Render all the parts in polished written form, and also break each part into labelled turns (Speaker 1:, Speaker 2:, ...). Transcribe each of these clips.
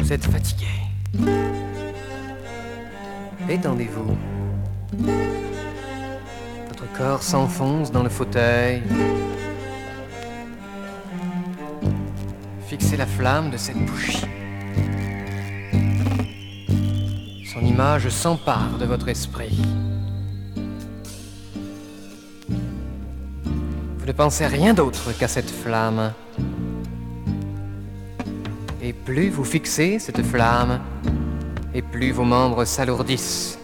Speaker 1: Vous êtes fatigué. Étendez-vous. Votre corps s'enfonce dans le fauteuil. Fixez la flamme de cette bougie. Son image s'empare de votre esprit. Vous ne pensez à rien d'autre qu'à cette flamme. Et plus vous fixez cette flamme, et plus vos membres s'alourdissent.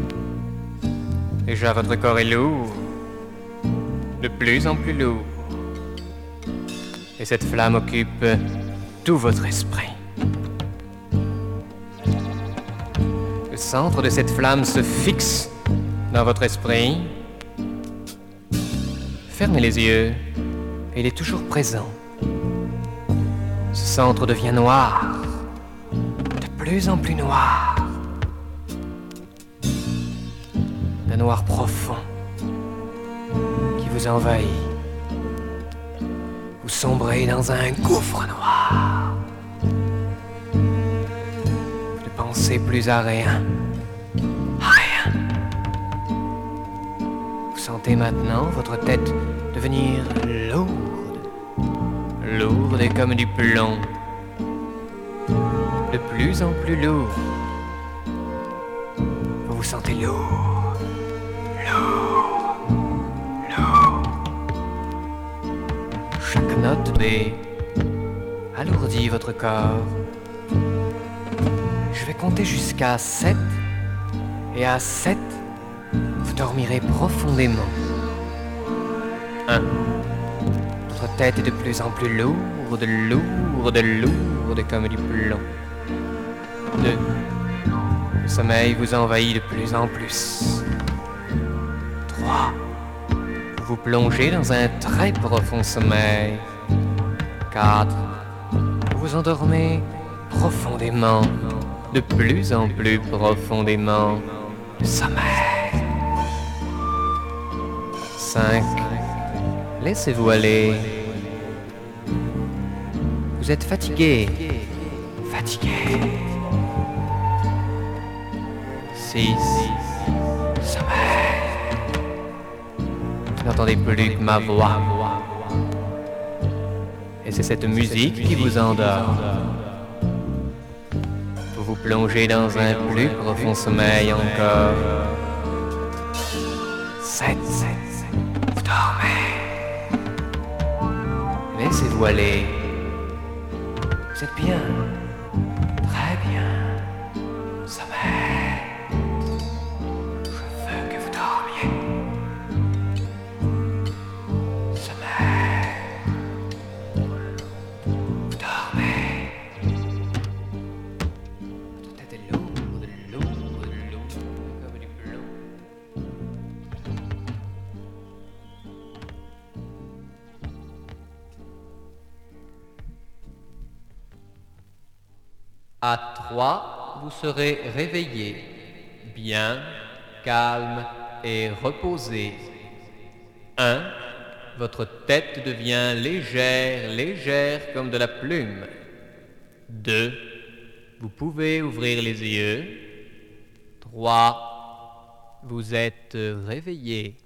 Speaker 1: Déjà votre corps est lourd, de plus en plus lourd. Et cette flamme occupe tout votre esprit. Le centre de cette flamme se fixe dans votre esprit. Fermez les yeux, et il est toujours présent. Ce centre devient noir, de plus en plus noir. Un noir profond qui vous envahit. Vous sombrez dans un gouffre noir. Vous ne pensez plus à rien. À rien. Vous sentez maintenant votre tête devenir lourde. Lourde comme du plomb. De plus en plus lourd. Vous vous sentez lourd. Lourd. Lourd. Chaque note B alourdit votre corps. Je vais compter jusqu'à 7. Et à 7, vous dormirez profondément. 1. Votre tête est de plus en plus lourde, lourde, lourde comme du plomb. 2. Le sommeil vous envahit de plus en plus. 3. Vous vous plongez dans un très profond sommeil. 4. Vous vous endormez profondément, de plus en plus profondément. Le sommeil. 5. Laissez-vous aller. Vous êtes fatigué. Fatigué. 6. Sommeil. Vous n'entendez plus que ma voix. Et c'est cette musique qui vous endort. Vous vous plongez dans un plus profond sommeil encore. 7. Vous dormez. Laissez-vous aller. Vous êtes bien. Très bien. Sommeil. Je veux que vous dormiez. Sommeil. Vous dormez. Votre tête est lourde, lourde, lourde, comme du plomb. À 3, vous serez réveillé, bien, calme et reposé. 1. Votre tête devient légère, légère comme de la plume. 2. Vous pouvez ouvrir les yeux. 3. Vous êtes réveillé.